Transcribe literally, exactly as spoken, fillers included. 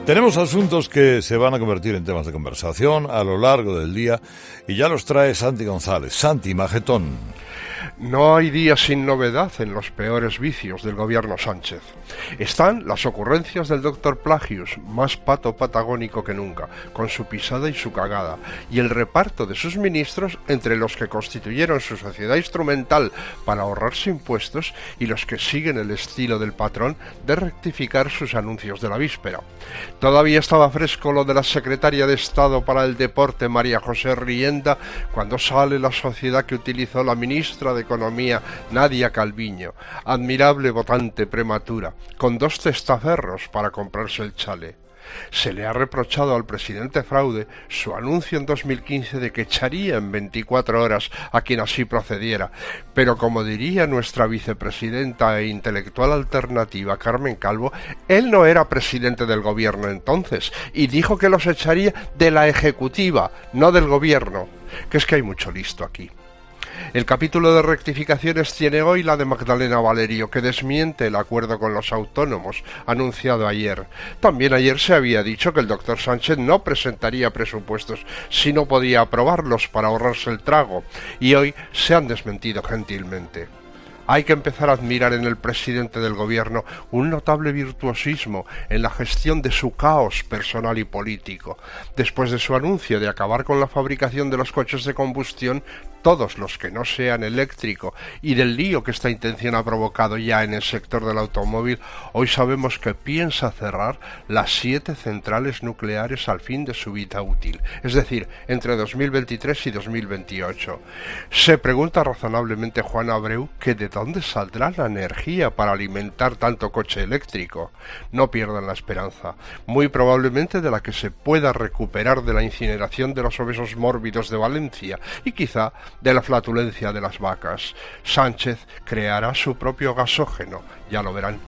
Tenemos asuntos que se van a convertir en temas de conversación a lo largo del día y ya los trae Santi González. Santi, majetón. No hay día sin novedad en los peores vicios del gobierno Sánchez. Están las ocurrencias del doctor Plagius, más pato patagónico que nunca, con su pisada y su cagada, y el reparto de sus ministros entre los que constituyeron su sociedad instrumental para ahorrarse impuestos y los que siguen el estilo del patrón de rectificar sus anuncios de la víspera. Todavía estaba fresco lo de la secretaria de Estado para el Deporte, María José Rienda, cuando sale la sociedad que utilizó la ministra de Economía, Nadia Calviño, admirable votante prematura, con dos testaferros para comprarse el chale. Se le ha reprochado al presidente fraude su anuncio en dos mil quince de que echaría en veinticuatro horas a quien así procediera, pero como diría nuestra vicepresidenta e intelectual alternativa Carmen Calvo, él no era presidente del gobierno entonces y dijo que los echaría de la ejecutiva, no del gobierno, que es que hay mucho listo aquí. El capítulo de rectificaciones tiene hoy la de Magdalena Valerio, que desmiente el acuerdo con los autónomos, anunciado ayer. También ayer se había dicho que el doctor Sánchez no presentaría presupuestos si no podía aprobarlos para ahorrarse el trago, y hoy se han desmentido gentilmente. Hay que empezar a admirar en el presidente del gobierno un notable virtuosismo en la gestión de su caos personal y político. Después de su anuncio de acabar con la fabricación de los coches de combustión, todos los que no sean eléctrico, y del lío que esta intención ha provocado ya en el sector del automóvil, hoy sabemos que piensa cerrar las siete centrales nucleares al fin de su vida útil, es decir, entre dos mil veintitrés y dos mil veintiocho. Se pregunta razonablemente Juan Abreu que de dónde saldrá la energía para alimentar tanto coche eléctrico. No pierdan la esperanza, muy probablemente de la que se pueda recuperar de la incineración de los obesos mórbidos de Valencia y quizá de la flatulencia de las vacas. Sánchez creará su propio gasógeno, ya lo verán.